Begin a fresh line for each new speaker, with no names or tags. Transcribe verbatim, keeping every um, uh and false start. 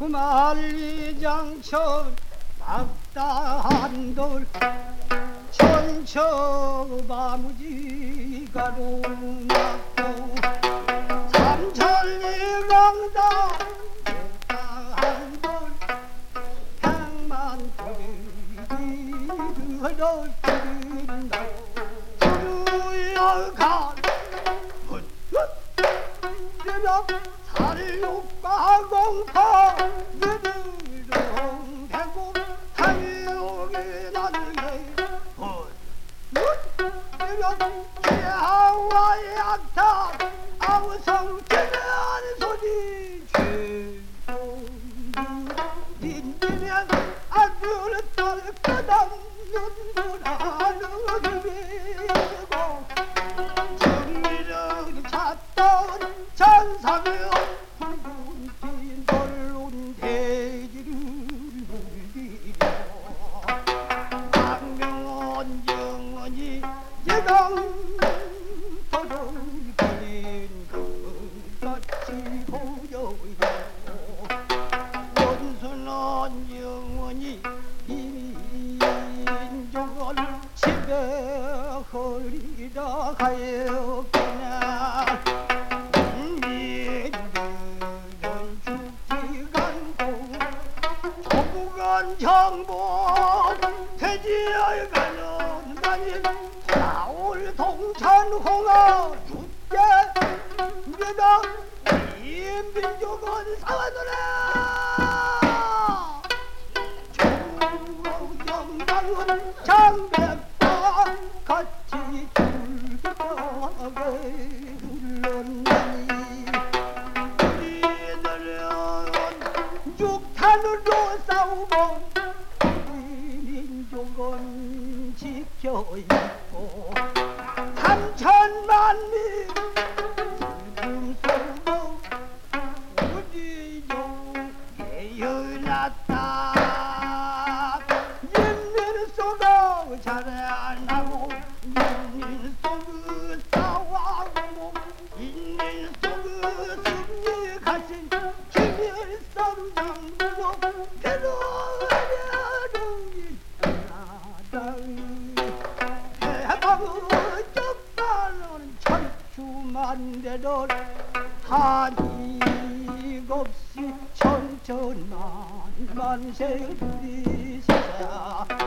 만리장천 막다한돌 천처바무지가로 막고 삼천리 강다 막다한돌 백만돌이 그걸 주여간 헛헛 살육과 공포 느드렁 대고 탕육이 나누게 헛헛 기하와 약타 아우성 지는 소리 죄송들 인디면 아들을 딸 끝없는 불안을 베고 정리를 찾던 천상의 붉은 긴 돌론 대지를 물리려 광명원 정원이 예강터를 걸린 그같이 보여요 원순원 정원이 민족을 지배하리라 하였구나 정복 대지를 가는 다니 돌아올 동천홍어 죽게 내가 이 민족은 사와노라 정당은 장백과 같이 줄기하게 흘렀나니 우리들은 육탄으로 싸우고 민족은 지켜있고 삼천만리 지금 서고 우리 종 깨어났다 인민 속어 자라나고 인민 속어 싸워하고 인민 속어 승리하신 김일성 장군도 해방의 적발은 천수만대를 한익 없이 천천만 만세 우리 세상